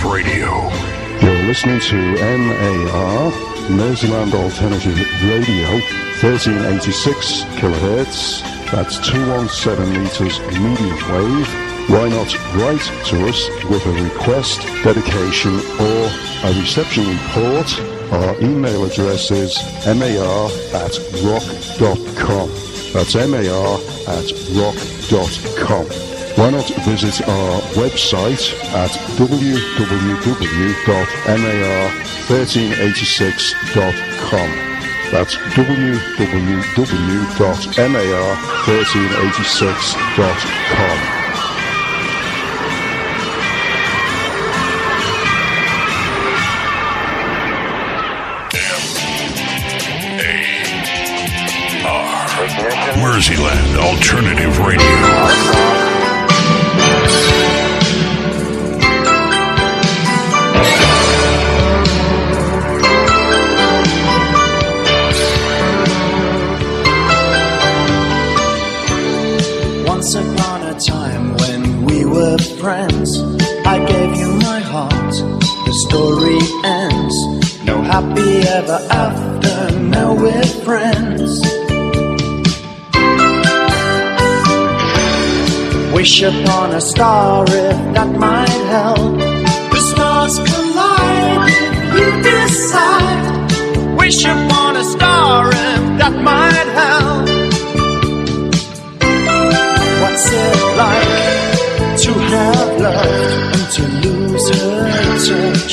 Radio. You're listening to MAR, Merseyland Alternative Radio, 1386 kilohertz. That's 217 meters medium wave. Why not write to us with a request, dedication, or a reception report? Our email address is mar@rock.com. That's mar@rock.com. Why not visit our website at www.mar1386.com. That's www.mar1386.com. Merseyland Alternative Radio. Once upon a time when we were friends, I gave you my heart, the story ends. No happy ever after, now we're friends. Wish upon a star if that might help. The stars collide if you decide. Wish upon a star if that might help. What's it like to have loved and to lose her touch?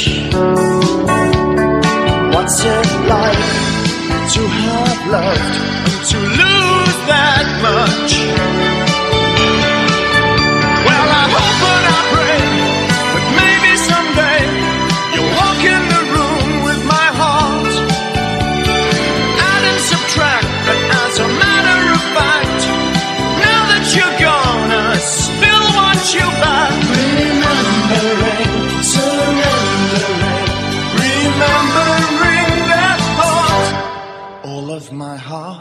What's it like to have loved and to lose that much? Well, I hope and I pray that maybe someday you'll walk in the room with my heart. Add and subtract, but as a matter of fact, now that you're gone, I still want you back. Remembering, surrendering, remembering that thought, all of my heart.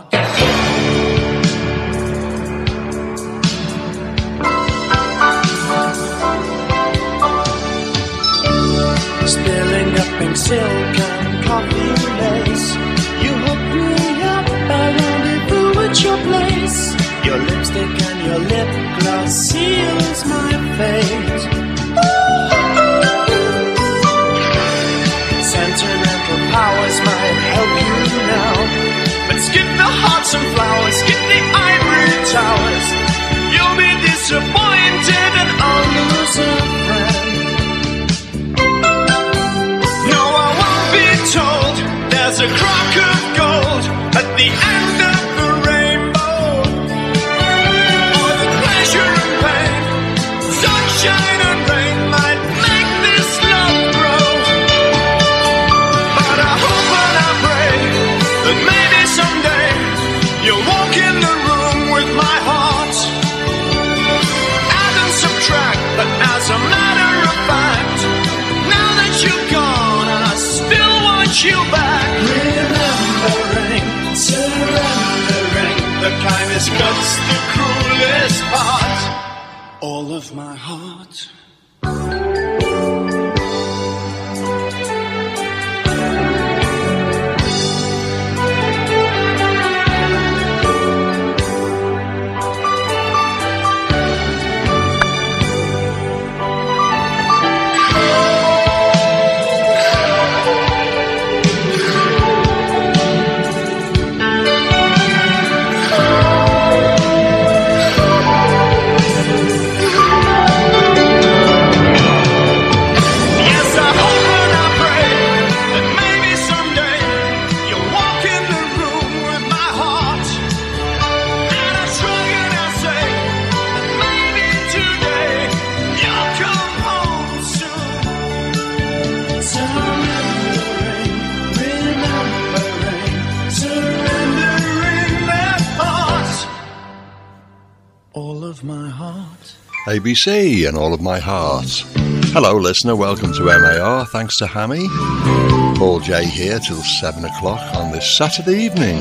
Spilling up pink silk and coffee lace, you hooked me up, I rendezvous at your place. Your lipstick and your lip gloss seals my fate. Sentimental powers might help you now, but skip the hearts and flowers, skip the ivory towers. You'll be disappointed and I'll lose a friend. No, I won't be told there's a crock of gold at the end of the rainbow. Or the pleasure and pain, sunshine and rain might make this love grow. But I hope and I pray that maybe someday you'll walk in the room with my heart. Add and subtract, but as a matter of fact, now that you're gone, I still want you back. Remembering, surrendering, the kindest cuts the cruelest part, all of my heart. ABC and all of my heart. Hello listener, welcome to MAR. Thanks to Hammy. Paul J here till 7 o'clock on this Saturday evening.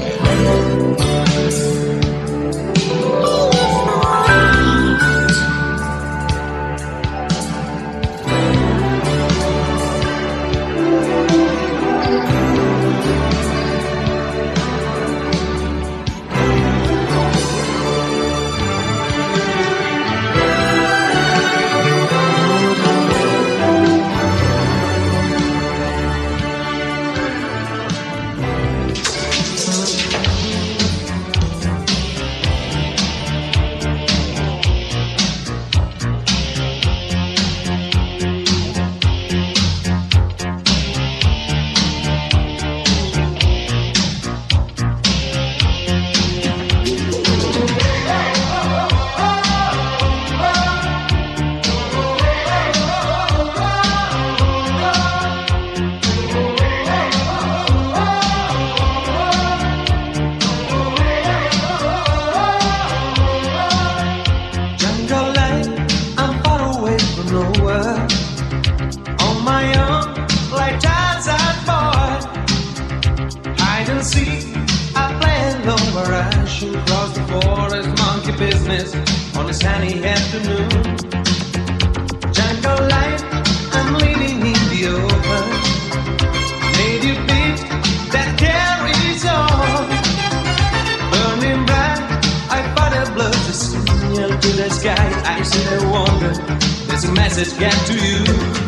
forest monkey business on a sunny afternoon. Jungle life, I'm living in the open. Native beat that carries on. Burning bright, I fought a blood to signal to the sky. I said I wonder, there's a message get to you.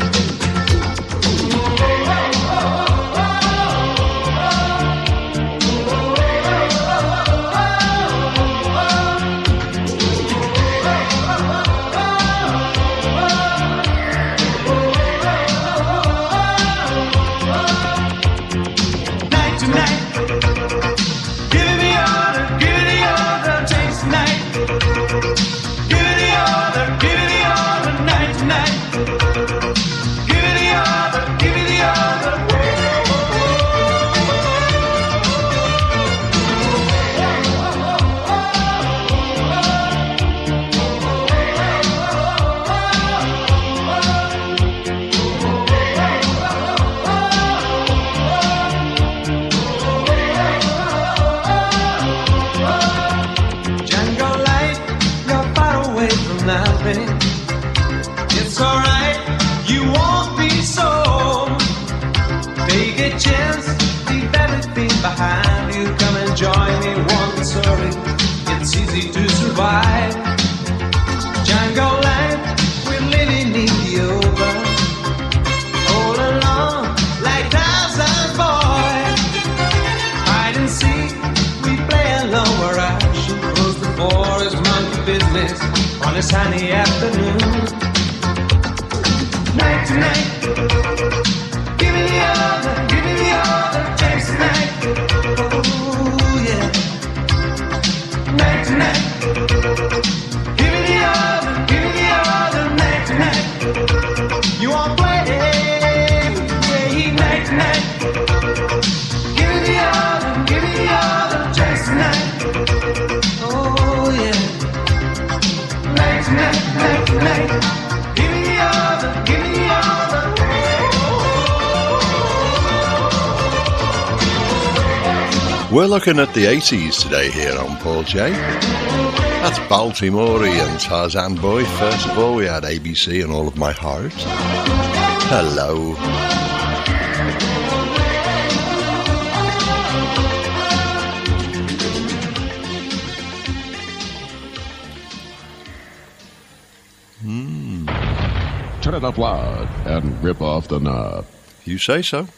It's alright, you won't be sold. Take a chance, leave everything behind you. Come and join me, won't sorry. It's easy to survive. Jungle life, we're living in the open. All alone, like Tarzan's boy. Hide and seek, we play alone where I should close the forest monkey business on a sunny afternoon. Night to night, give me the other chance tonight. Oh yeah. Night to night, give me the other night to night. You won't play night to night. Give me the other chance tonight. Oh yeah. Night to night, night to night. Give me the other. We're looking at the 80s today here on Paul J. That's Baltimore and Tarzan Boy. First of all, we had ABC and All of My Heart. Hello. Turn it up loud and rip off the knob. You say so.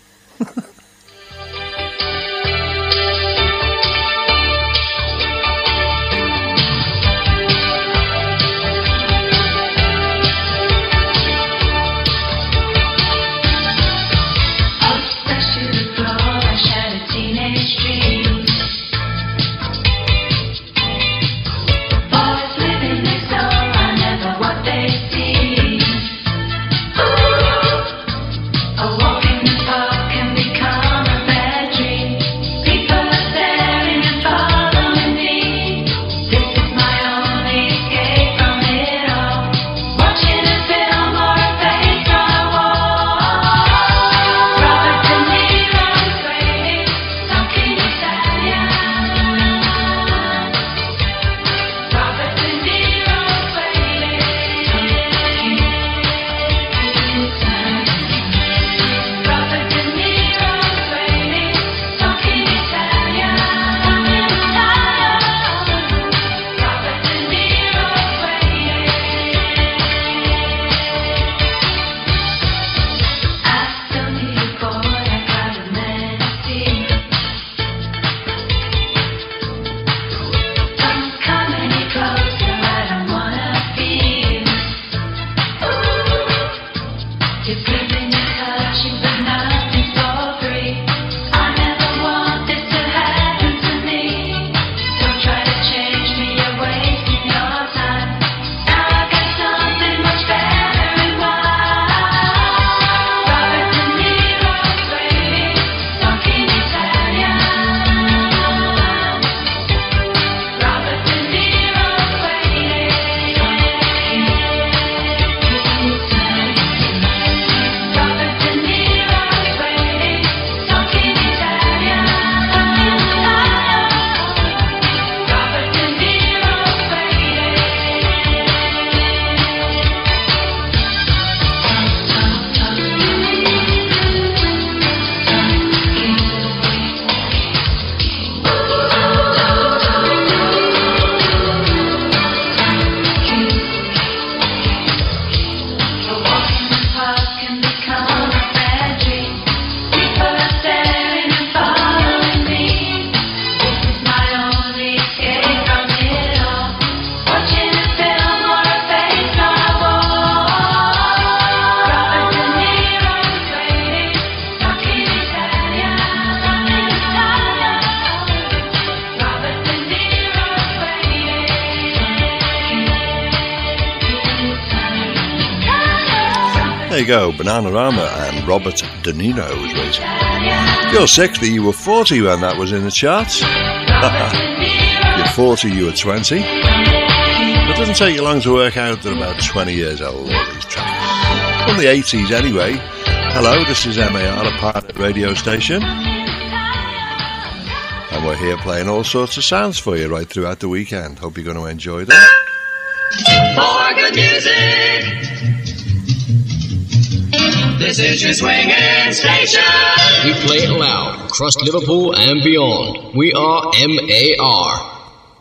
A walk in the park can become There you go, Bananarama and Robert De Niro was racing. You're 60, you were 40 when that was in the charts. You're 40, you were 20. It doesn't take you long to work out they're about 20 years old, all these tracks. From the 80s anyway. Hello, this is MAR, a pirate radio station. And we're here playing all sorts of sounds for you right throughout the weekend. Hope you're going to enjoy them. For good music, this is your swinging station. We play it loud, across Liverpool and beyond. We are MAR.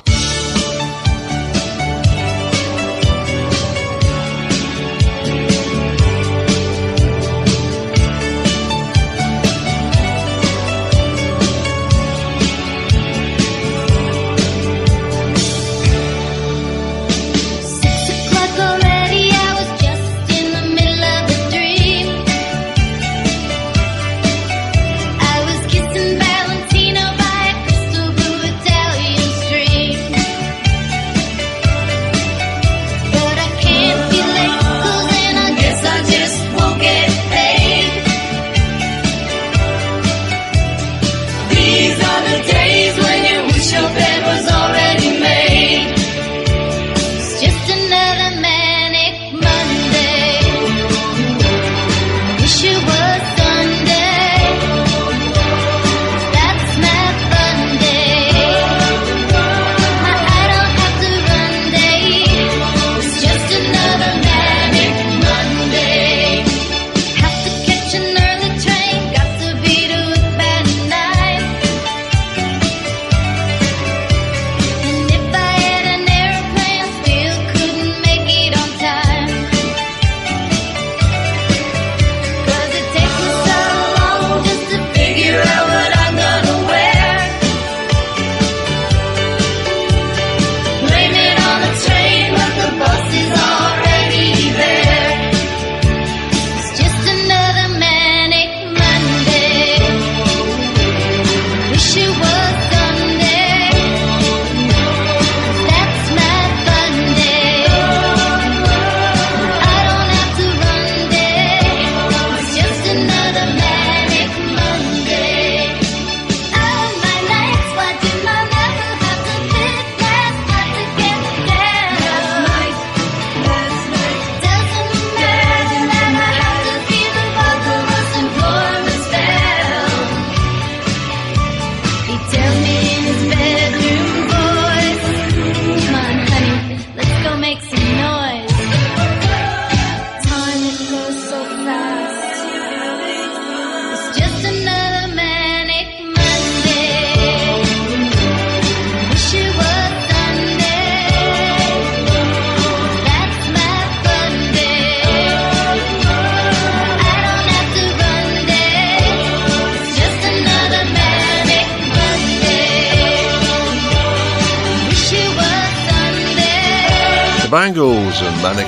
Bangles and Manic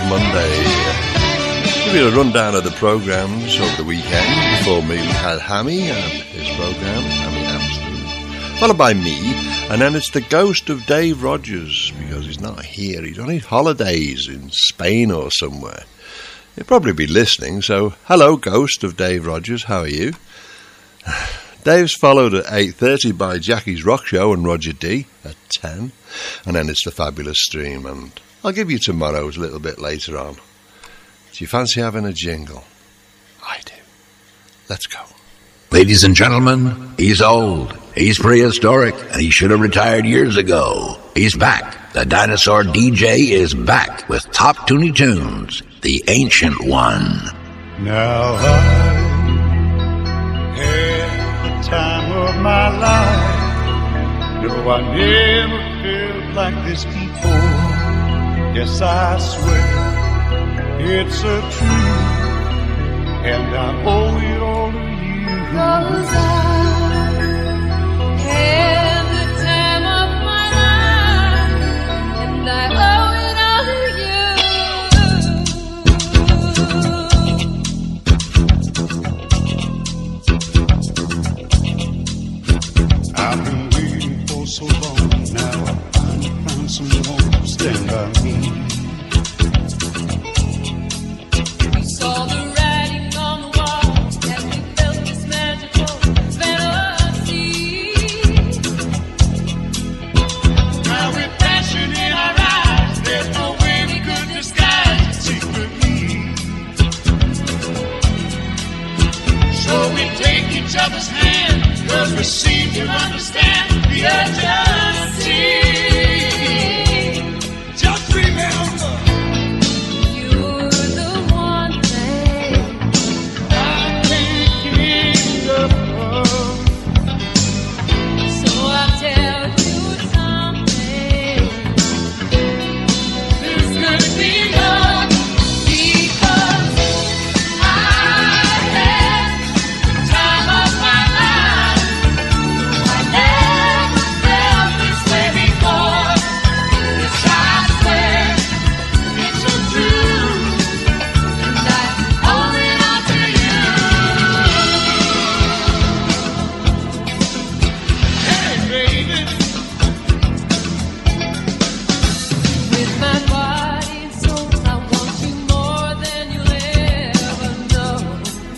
Monday. Give you a rundown of the programmes over the weekend. Before me we had Hammy and his programme, Hammy Amsterdam, followed by me, and then it's the ghost of Dave Rogers, because he's not here, he's on his holidays in Spain or somewhere. He'll probably be listening, so hello ghost of Dave Rogers, how are you? Dave's followed at 8:30 by Jackie's Rock Show and Roger D at 10, and then it's the Fabulous Stream, and I'll give you tomorrow's a little bit later on. Do you fancy having a jingle? I do. Let's go. Ladies and gentlemen, he's old, he's prehistoric, and he should have retired years ago. He's back. The Dinosaur DJ is back with Top Toonie Tunes, the Ancient One. Now I had the time of my life. No, I never felt like this before. Yes, I swear it's a truth, and I owe it all to you. 'Cause I had the time of my life, and I owe it all to you. I've been waiting for so long now. I found someone to stand by me. We saw the riding each other's hand, 'cause we seem to understand the urge.